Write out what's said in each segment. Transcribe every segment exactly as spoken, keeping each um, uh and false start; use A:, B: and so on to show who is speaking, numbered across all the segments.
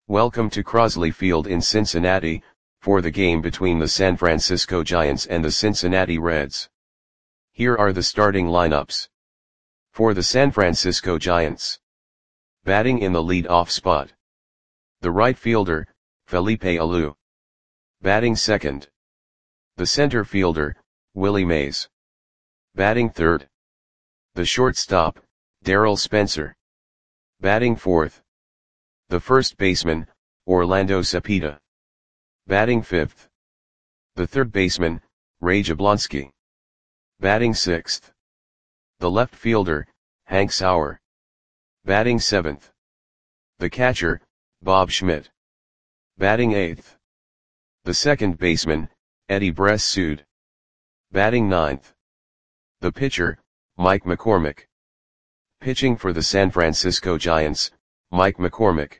A: Welcome to Crosley Field in Cincinnati, for the game between the San Francisco Giants and the Cincinnati Reds. Here are the starting lineups. For the San Francisco Giants. Batting in the lead-off spot. The right fielder, Felipe Alou. Batting second. The center fielder, Willie Mays. Batting third. The shortstop, Darryl Spencer. Batting fourth. The first baseman, Orlando Cepeda. Batting fifth. The third baseman, Ray Jablonski. Batting sixth. The left fielder, Hank Sauer. Batting seventh. The catcher, Bob Schmidt. Batting eighth. The second baseman, Eddie Bress-Sood. Batting ninth. The pitcher, Mike McCormick. Pitching for the San Francisco Giants, Mike McCormick.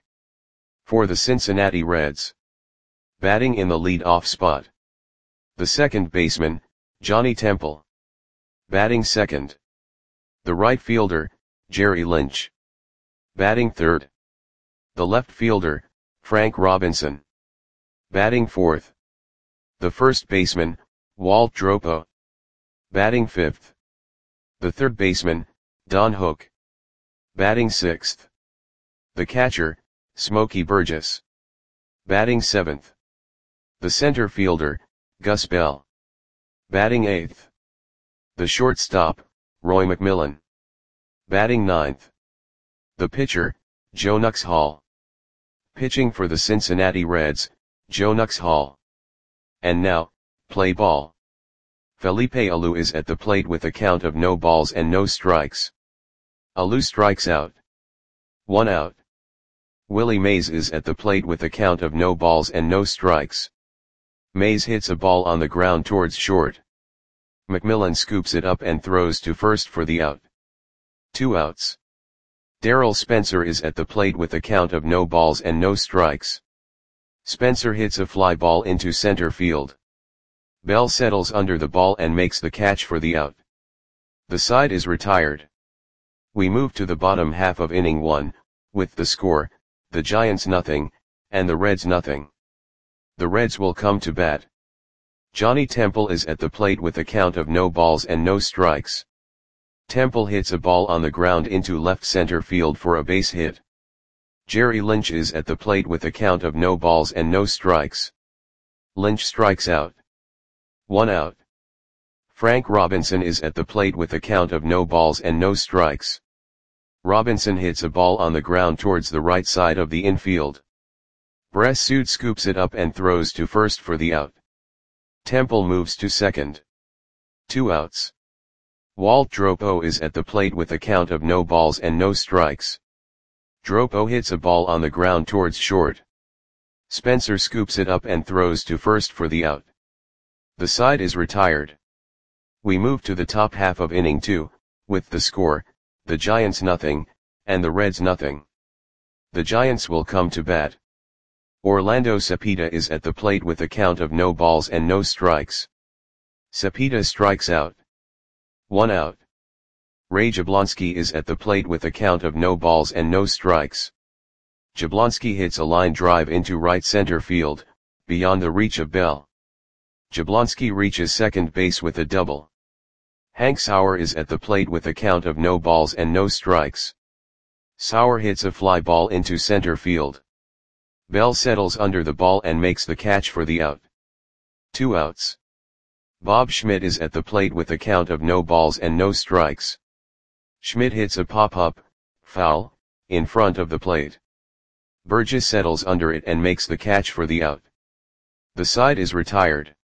A: For the Cincinnati Reds. Batting in the lead-off spot. The second baseman, Johnny Temple. Batting second. The right fielder, Jerry Lynch. Batting third. The left fielder, Frank Robinson. Batting fourth. The first baseman, Walt Dropo. Batting fifth. The third baseman, Don Hook. Batting sixth. The catcher, Smokey Burgess. Batting seventh. The center fielder, Gus Bell. Batting eighth. The shortstop, Roy McMillan. Batting ninth. The pitcher, Joe Nuxhall. Pitching for the Cincinnati Reds, Joe Nuxhall. And now, play ball. Felipe Alou is at the plate with a count of no balls and no strikes. Alou strikes out. One out. Willie Mays is at the plate with a count of no balls and no strikes. Mays hits a ball on the ground towards short. McMillan scoops it up and throws to first for the out. Two outs. Darryl Spencer is at the plate with a count of no balls and no strikes. Spencer hits a fly ball into center field. Bell settles under the ball and makes the catch for the out. The side is retired. We move to the bottom half of inning one, with the score, the Giants nothing, and the Reds nothing. The Reds will come to bat. Johnny Temple is at the plate with a count of no balls and no strikes. Temple hits a ball on the ground into left center field for a base hit. Jerry Lynch is at the plate with a count of no balls and no strikes. Lynch strikes out. One out. Frank Robinson is at the plate with a count of no balls and no strikes. Robinson hits a ball on the ground towards the right side of the infield. Bress-Sood scoops it up and throws to first for the out. Temple moves to second. Two outs. Walt Dropo is at the plate with a count of no balls and no strikes. Dropo hits a ball on the ground towards short. Spencer scoops it up and throws to first for the out. The side is retired. We move to the top half of inning two, with the score, the Giants nothing, and the Reds nothing. The Giants will come to bat. Orlando Cepeda is at the plate with a count of no balls and no strikes. Cepeda strikes out. One out. Ray Jablonski is at the plate with a count of no balls and no strikes. Jablonski hits a line drive into right center field, beyond the reach of Bell. Jablonski reaches second base with a double. Hank Sauer is at the plate with a count of no balls and no strikes. Sauer hits a fly ball into center field. Bell settles under the ball and makes the catch for the out. Two outs. Bob Schmidt is at the plate with a count of no balls and no strikes. Schmidt hits a pop-up, foul, in front of the plate. Burgess settles under it and makes the catch for the out. The side is retired.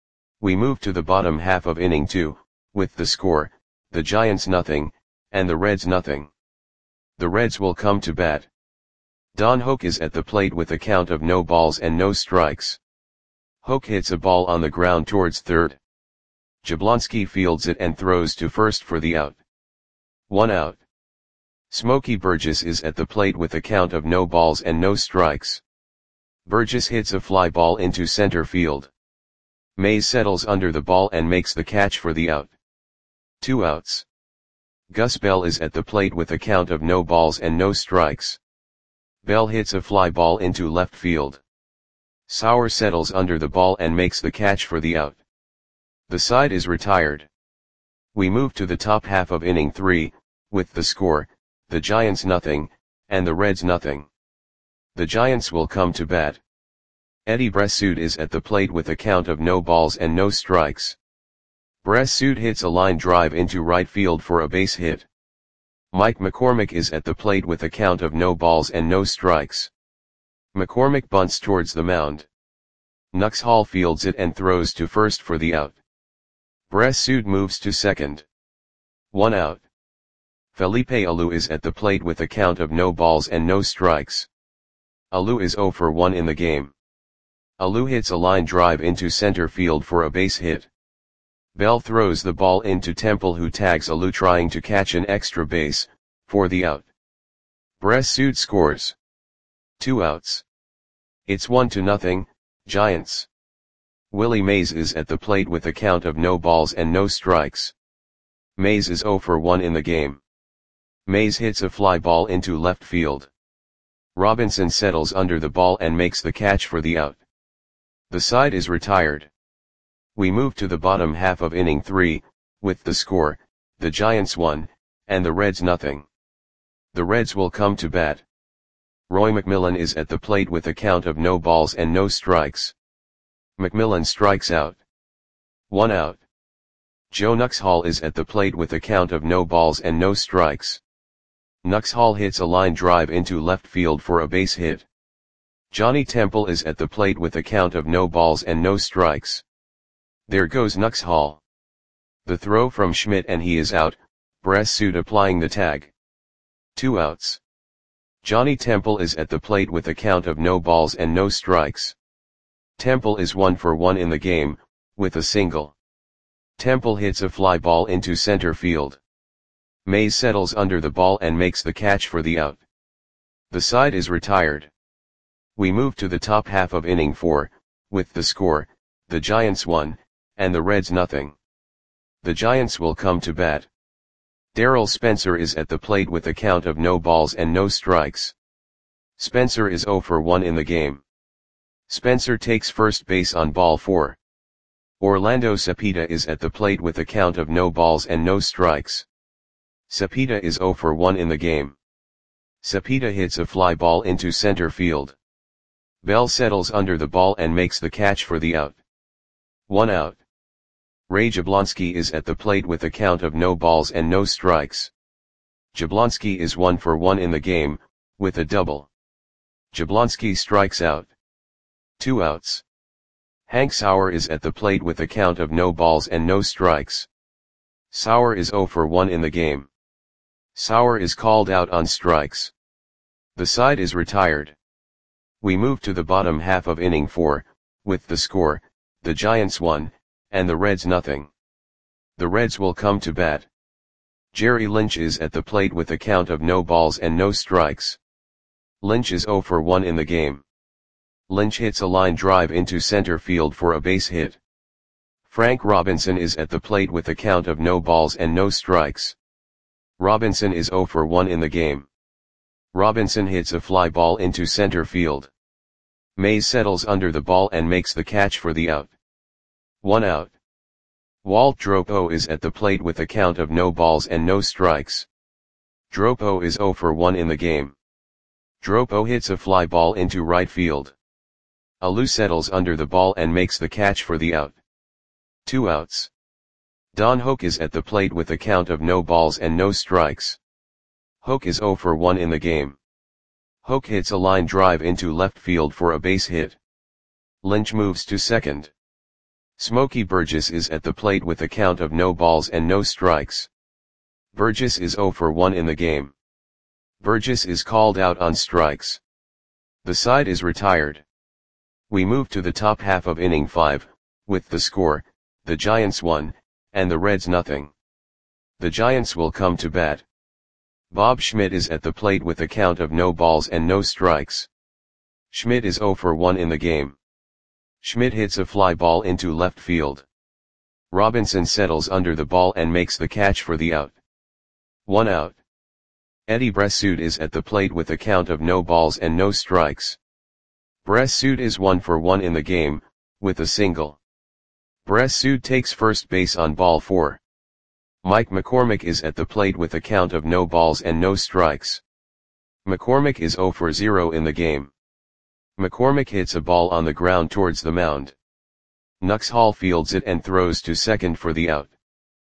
A: We move to the bottom half of inning two, with the score, the Giants nothing, and the Reds nothing. The Reds will come to bat. Don Hook is at the plate with a count of no balls and no strikes. Hook hits a ball on the ground towards third. Jablonski fields it and throws to first for the out. One out. Smokey Burgess is at the plate with a count of no balls and no strikes. Burgess hits a fly ball into center field. Mays settles under the ball and makes the catch for the out. Two outs. Gus Bell is at the plate with a count of no balls and no strikes. Bell hits a fly ball into left field. Sauer settles under the ball and makes the catch for the out. The side is retired. We move to the top half of inning three, with the score, the Giants nothing, and the Reds nothing. The Giants will come to bat. Eddie Bressoud is at the plate with a count of no balls and no strikes. Bressoud hits a line drive into right field for a base hit. Mike McCormick is at the plate with a count of no balls and no strikes. McCormick bunts towards the mound. Nux Hall fields it and throws to first for the out. Bressoud moves to second. One out. Felipe Alou is at the plate with a count of no balls and no strikes. Alou is zero for one in the game. Alou hits a line drive into center field for a base hit. Bell throws the ball into Temple, who tags Alou trying to catch an extra base, for the out. Bressoud scores. Two outs. It's one to nothing, Giants. Willie Mays is at the plate with a count of no balls and no strikes. Mays is zero for one in the game. Mays hits a fly ball into left field. Robinson settles under the ball and makes the catch for the out. The side is retired. We move to the bottom half of inning three, with the score, the Giants one, and the Reds nothing. The Reds will come to bat. Roy McMillan is at the plate with a count of no balls and no strikes. McMillan strikes out. One out. Joe Nux Hall is at the plate with a count of no balls and no strikes. Nux Hall hits a line drive into left field for a base hit. Johnny Temple is at the plate with a count of no balls and no strikes. There goes Nux Hall. The throw from Schmidt and he is out, Bressoud applying the tag. Two outs. Johnny Temple is at the plate with a count of no balls and no strikes. Temple is one for one in the game, with a single. Temple hits a fly ball into center field. Mays settles under the ball and makes the catch for the out. The side is retired. We move to the top half of inning four, with the score, the Giants one, and the Reds nothing. The Giants will come to bat. Darrell Spencer is at the plate with a count of no balls and no strikes. Spencer is zero for one in the game. Spencer takes first base on ball four. Orlando Cepeda is at the plate with a count of no balls and no strikes. Cepeda is zero for one in the game. Cepeda hits a fly ball into center field. Bell settles under the ball and makes the catch for the out. One out. Ray Jablonski is at the plate with a count of no balls and no strikes. Jablonski is one for one in the game, with a double. Jablonski strikes out. Two outs. Hank Sauer is at the plate with a count of no balls and no strikes. Sauer is zero for one in the game. Sauer is called out on strikes. The side is retired. We move to the bottom half of inning four, with the score, the Giants one, and the Reds nothing. The Reds will come to bat. Jerry Lynch is at the plate with a count of no balls and no strikes. Lynch is zero for one in the game. Lynch hits a line drive into center field for a base hit. Frank Robinson is at the plate with a count of no balls and no strikes. Robinson is zero for one in the game. Robinson hits a fly ball into center field. Mays settles under the ball and makes the catch for the out. One out. Walt Dropo is at the plate with a count of no balls and no strikes. Dropo is zero for one in the game. Dropo hits a fly ball into right field. Alou settles under the ball and makes the catch for the out. Two outs. Don Hoke is at the plate with a count of no balls and no strikes. Hoke is zero for one in the game. Hoke hits a line drive into left field for a base hit. Lynch moves to second. Smokey Burgess is at the plate with a count of no balls and no strikes. Burgess is zero for one in the game. Burgess is called out on strikes. The side is retired. We move to the top half of inning five, with the score, the Giants one, and the Reds nothing. The Giants will come to bat. Bob Schmidt is at the plate with a count of no balls and no strikes. Schmidt is zero for one in the game. Schmidt hits a fly ball into left field. Robinson settles under the ball and makes the catch for the out. One out. Eddie Bressoud is at the plate with a count of no balls and no strikes. Bressoud is one for one in the game, with a single. Bressoud takes first base on ball four. Mike McCormick is at the plate with a count of no balls and no strikes. McCormick is zero for zero in the game. McCormick hits a ball on the ground towards the mound. Nuxhall fields it and throws to second for the out.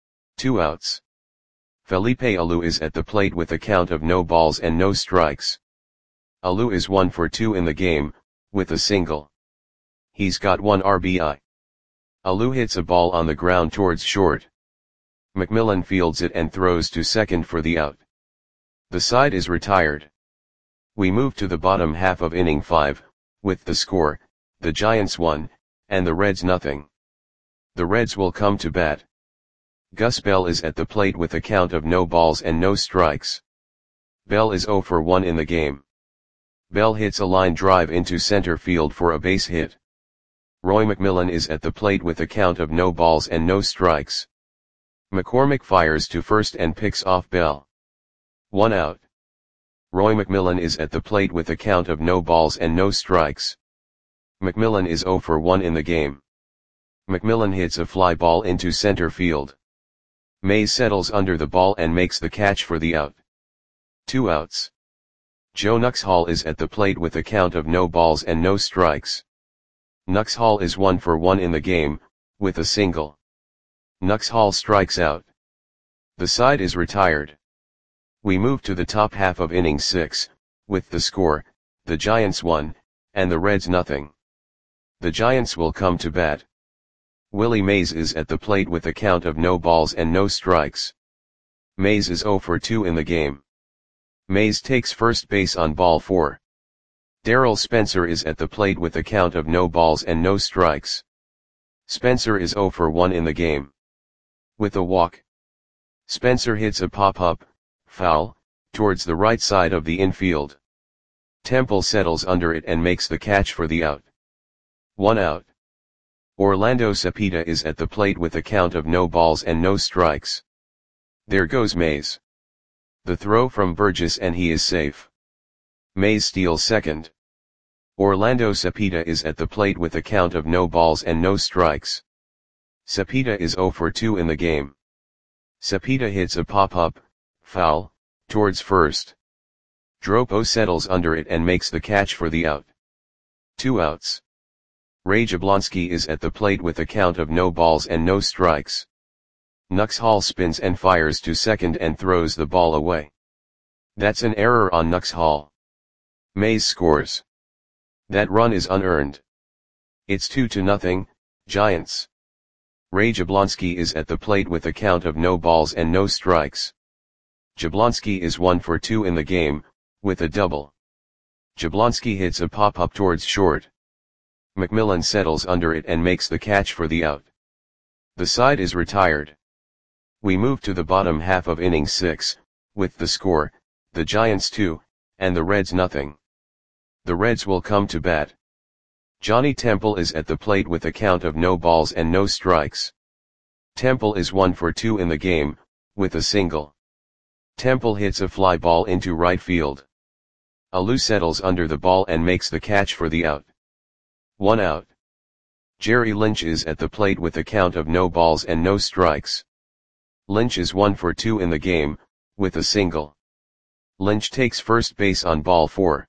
A: Two outs. Felipe Alou is at the plate with a count of no balls and no strikes. Alou is one for two in the game, with a single. He's got one R B I. Alou hits a ball on the ground towards short. McMillan fields it and throws to second for the out. The side is retired. We move to the bottom half of inning five, with the score, the Giants one, and the Reds nothing. The Reds will come to bat. Gus Bell is at the plate with a count of no balls and no strikes. Bell is zero for one in the game. Bell hits a line drive into center field for a base hit. Roy McMillan is at the plate with a count of no balls and no strikes. McCormick fires to first and picks off Bell. One out. Roy McMillan is at the plate with a count of no balls and no strikes. McMillan is zero for one in the game. McMillan hits a fly ball into center field. Mays settles under the ball and makes the catch for the out. Two outs. Joe Nuxhall is at the plate with a count of no balls and no strikes. Nuxhall is one for one in the game, with a single. Nuxhall strikes out. The side is retired. We move to the top half of inning six, with the score, the Giants one, and the Reds nothing. The Giants will come to bat. Willie Mays is at the plate with a count of no balls and no strikes. Mays is zero for two in the game. Mays takes first base on ball four. Darrell Spencer is at the plate with a count of no balls and no strikes. Spencer is zero for one in the game. With a walk. Spencer hits a pop-up, foul, towards the right side of the infield. Temple settles under it and makes the catch for the out. One out. Orlando Cepeda is at the plate with a count of no balls and no strikes. There goes Mays. The throw from Burgess and he is safe. Mays steals second. Orlando Cepeda is at the plate with a count of no balls and no strikes. Cepeda is zero for two in the game. Cepeda hits a pop-up, foul, towards first. Dropo settles under it and makes the catch for the out. Two outs. Ray Jablonski is at the plate with a count of no balls and no strikes. Nuxhall spins and fires to second and throws the ball away. That's an error on Nuxhall. Mays scores. That run is unearned. It's two to nothing, Giants. Ray Jablonski is at the plate with a count of no balls and no strikes. Jablonski is one for two in the game, with a double. Jablonski hits a pop-up towards short. McMillan settles under it and makes the catch for the out. The side is retired. We move to the bottom half of inning six, with the score, the Giants two, and the Reds nothing. The Reds will come to bat. Johnny Temple is at the plate with a count of no balls and no strikes. Temple is one for two in the game, with a single. Temple hits a fly ball into right field. Alou settles under the ball and makes the catch for the out. One out. Jerry Lynch is at the plate with a count of no balls and no strikes. Lynch is one for two in the game, with a single. Lynch takes first base on ball four.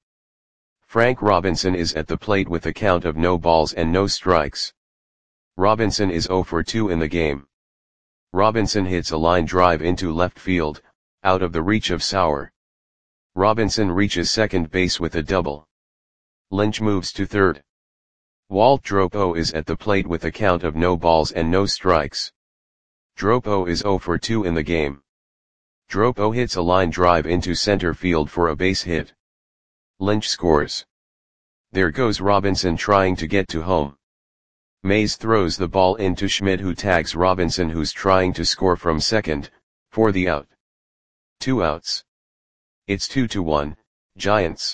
A: Frank Robinson is at the plate with a count of no balls and no strikes. Robinson is zero for two in the game. Robinson hits a line drive into left field, out of the reach of Sauer. Robinson reaches second base with a double. Lynch moves to third. Walt Dropo is at the plate with a count of no balls and no strikes. Dropo is zero for two in the game. Dropo hits a line drive into center field for a base hit. Lynch scores. There goes Robinson trying to get to home. Mays throws the ball into Schmidt, who tags Robinson, who's trying to score from second, for the out. Two outs. It's two to one, Giants.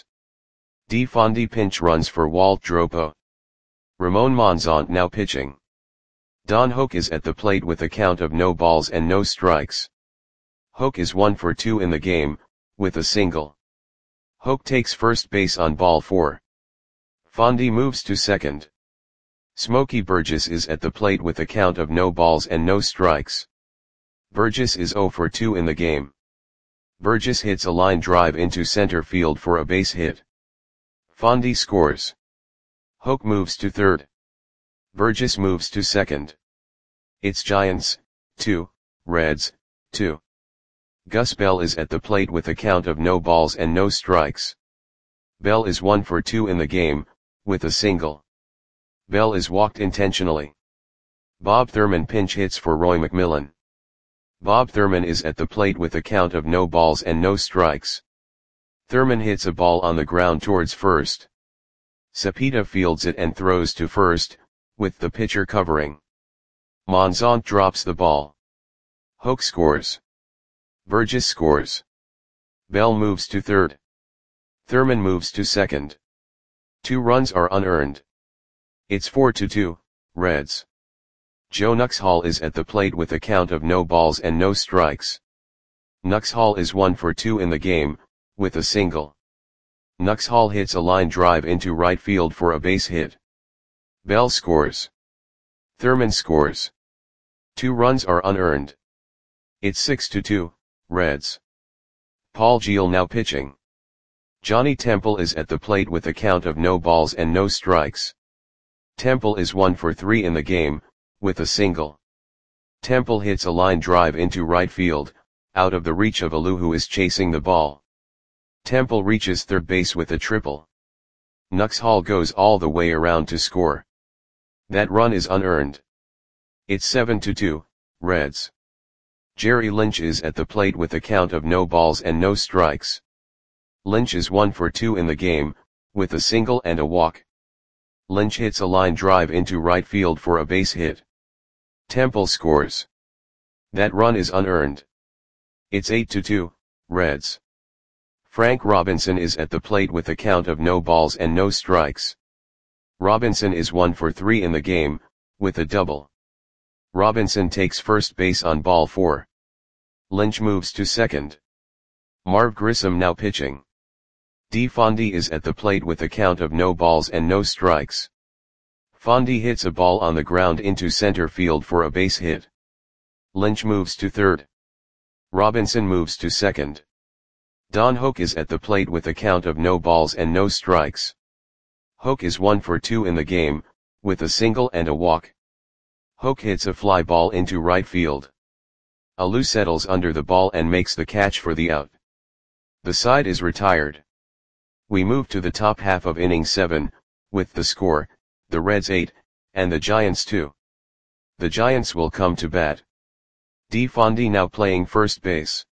A: DeFondi pinch runs for Walt Dropo. Ramon Monzont now pitching. Don Hoke is at the plate with a count of no balls and no strikes. Hoke is one for two in the game, with a single. Hoke takes first base on ball four. Fondy moves to second. Smokey Burgess is at the plate with a count of no balls and no strikes. Burgess is oh for two in the game. Burgess hits a line drive into center field for a base hit. Fondy scores. Hoke moves to third. Burgess moves to second. It's Giants, two, Reds, two. Gus Bell is at the plate with a count of no balls and no strikes. Bell is one for two in the game, with a single. Bell is walked intentionally. Bob Thurman pinch hits for Roy McMillan. Bob Thurman is at the plate with a count of no balls and no strikes. Thurman hits a ball on the ground towards first. Cepeda fields it and throws to first, with the pitcher covering. Monzont drops the ball. Hoke scores. Burgess scores. Bell moves to third. Thurman moves to second. Two runs are unearned. It's four to two, Reds. Joe Nuxhall is at the plate with a count of no balls and no strikes. Nuxhall is one for two in the game, with a single. Nuxhall hits a line drive into right field for a base hit. Bell scores. Thurman scores. Two runs are unearned. It's six to two, Reds. Paul Geel now pitching. Johnny Temple is at the plate with a count of no balls and no strikes. Temple is one for three in the game, with a single. Temple hits a line drive into right field, out of the reach of Alou who is chasing the ball. Temple reaches third base with a triple. Nuxhall goes all the way around to score. That run is unearned. It's seven to two, Reds. Jerry Lynch is at the plate with a count of no balls and no strikes. Lynch is one for two in the game, with a single and a walk. Lynch hits a line drive into right field for a base hit. Temple scores. That run is unearned. It's eight to two, Reds. Frank Robinson is at the plate with a count of no balls and no strikes. Robinson is one for three in the game, with a double. Robinson takes first base on ball four. Lynch moves to second. Marv Grissom now pitching. D. Fondy is at the plate with a count of no balls and no strikes. Fondy hits a ball on the ground into center field for a base hit. Lynch moves to third. Robinson moves to second. Don Hoke is at the plate with a count of no balls and no strikes. Hoke is one for two in the game, with a single and a walk. Hoke hits a fly ball into right field. Alou settles under the ball and makes the catch for the out. The side is retired. We move to the top half of inning seven, with the score, the Reds eight, and the Giants two. The Giants will come to bat. D. Fondy now playing first base.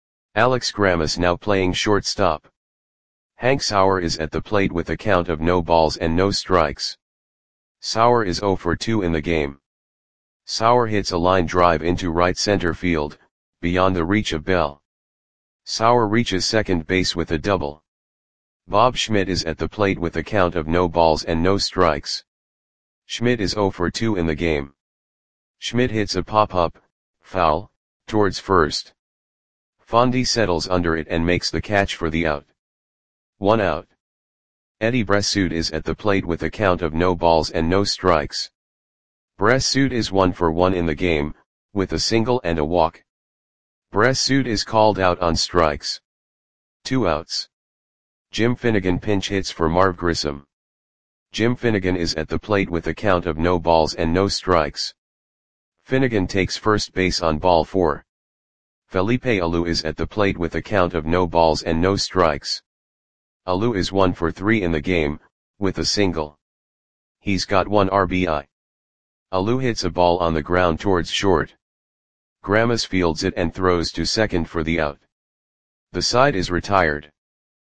A: Alex Grammas now playing shortstop. Hank Sauer is at the plate with a count of no balls and no strikes. Sauer is oh for two in the game. Sauer hits a line drive into right center field, beyond the reach of Bell. Sauer reaches second base with a double. Bob Schmidt is at the plate with a count of no balls and no strikes. Schmidt is oh for two in the game. Schmidt hits a pop-up, foul, towards first. Fondy settles under it and makes the catch for the out. One out. Eddie Bressoud is at the plate with a count of no balls and no strikes. Bressoud is one for one in the game, with a single and a walk. Bressoud is called out on strikes. Two outs. Jim Finnegan pinch hits for Marv Grissom. Jim Finnegan is at the plate with a count of no balls and no strikes. Finnegan takes first base on ball four. Felipe Alou is at the plate with a count of no balls and no strikes. Alou is one for three in the game, with a single. He's got one R B I. Alou hits a ball on the ground towards short. Grammas fields it and throws to second for the out. The side is retired.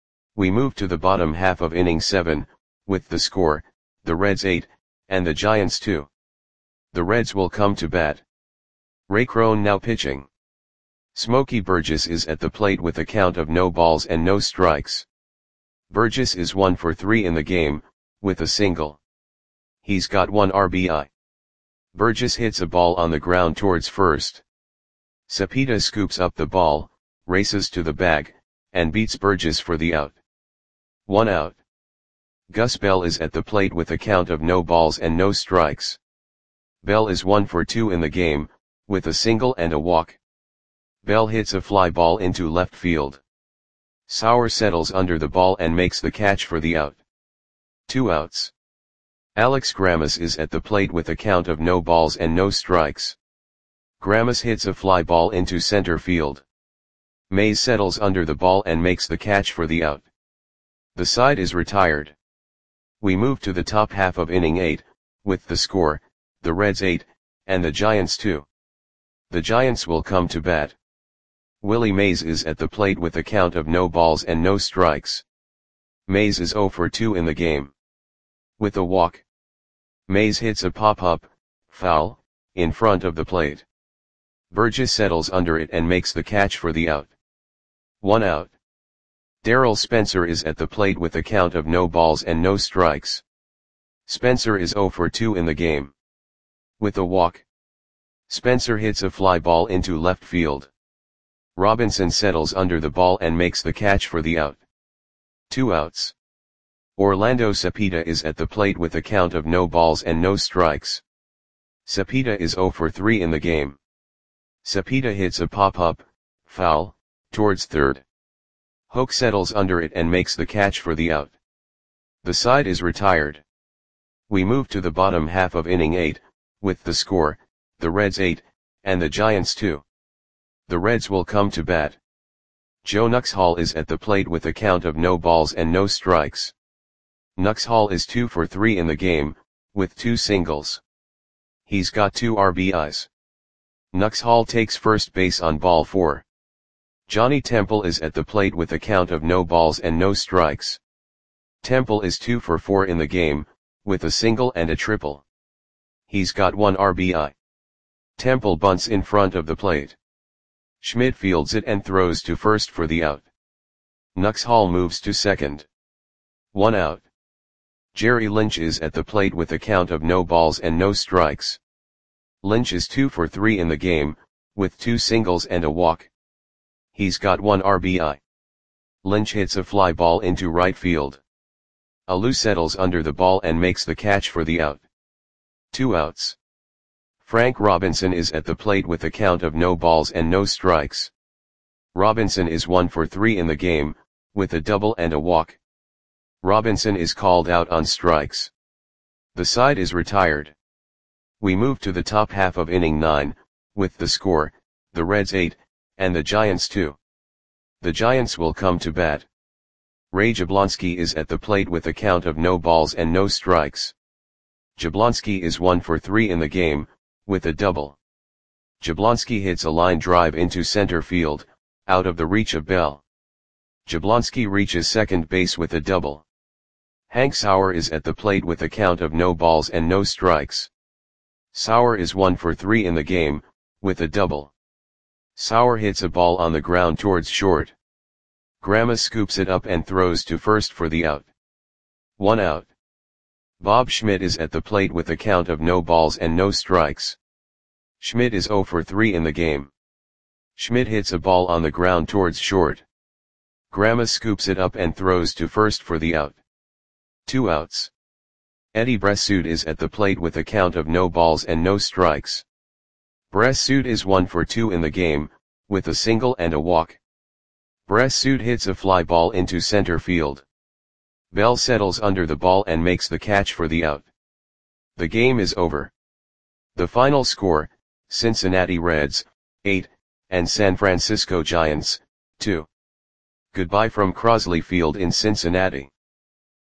A: We move to the bottom half of inning seven, with the score, the Reds eight, and the Giants two. The Reds will come to bat. Ray Crone now pitching. Smokey Burgess is at the plate with a count of no balls and no strikes. Burgess is one for three in the game, with a single. He's got one R B I. Burgess hits a ball on the ground towards first. Cepeda scoops up the ball, races to the bag, and beats Burgess for the out. One out. Gus Bell is at the plate with a count of no balls and no strikes. Bell is one for two in the game, with a single and a walk. Bell hits a fly ball into left field. Sauer settles under the ball and makes the catch for the out. Two outs. Alex Grammas is at the plate with a count of no balls and no strikes. Grammas hits a fly ball into center field. Mays settles under the ball and makes the catch for the out. The side is retired. We move to the top half of inning eight, with the score, the Reds eight, and the Giants two. The Giants will come to bat. Willie Mays is at the plate with a count of no balls and no strikes. Mays is oh for two in the game. With a walk. Mays hits a pop-up, foul, in front of the plate. Burgess settles under it and makes the catch for the out. One out. Darryl Spencer is at the plate with a count of no balls and no strikes. Spencer is oh for two in the game. With a walk. Spencer hits a fly ball into left field. Robinson settles under the ball and makes the catch for the out. Two outs. Orlando Cepeda is at the plate with a count of no balls and no strikes. Cepeda is oh for three in the game. Cepeda hits a pop-up, foul, towards third. Hoke settles under it and makes the catch for the out. The side is retired. We move to the bottom half of inning eight, with the score, the Reds eight, and the Giants two. The Reds will come to bat. Joe Nuxhall is at the plate with a count of no balls and no strikes. Nuxhall is two for three in the game, with two singles. He's got two R B Is. Nuxhall takes first base on ball four. Johnny Temple is at the plate with a count of no balls and no strikes. Temple is two for four in the game, with a single and a triple. He's got one R B I. Temple bunts in front of the plate. Schmidt fields it and throws to first for the out. Nuxhall moves to second. One out. Jerry Lynch is at the plate with a count of no balls and no strikes. Lynch is two for three in the game, with two singles and a walk. He's got one R B I. Lynch hits a fly ball into right field. Alou settles under the ball and makes the catch for the out. Two outs. Frank Robinson is at the plate with a count of no balls and no strikes. Robinson is one for three in the game, with a double and a walk. Robinson is called out on strikes. The side is retired. We move to the top half of inning nine, with the score, the Reds eight, and the Giants two. The Giants will come to bat. Ray Jablonski is at the plate with a count of no balls and no strikes. Jablonski is one for three in the game, with a double. Jablonski hits a line drive into center field, out of the reach of Bell. Jablonski reaches second base with a double. Hank Sauer is at the plate with a count of no balls and no strikes. Sauer is one for three in the game, with a double. Sauer hits a ball on the ground towards short. Grammas scoops it up and throws to first for the out. One out. Bob Schmidt is at the plate with a count of no balls and no strikes. Schmidt is oh for three in the game. Schmidt hits a ball on the ground towards short. Grammas scoops it up and throws to first for the out. Two outs. Eddie Bressoud is at the plate with a count of no balls and no strikes. Bressoud is one for two in the game, with a single and a walk. Bressoud hits a fly ball into center field. Bell settles under the ball and makes the catch for the out. The game is over. The final score, Cincinnati Reds, eight, and San Francisco Giants, two. Goodbye from Crosley Field in Cincinnati.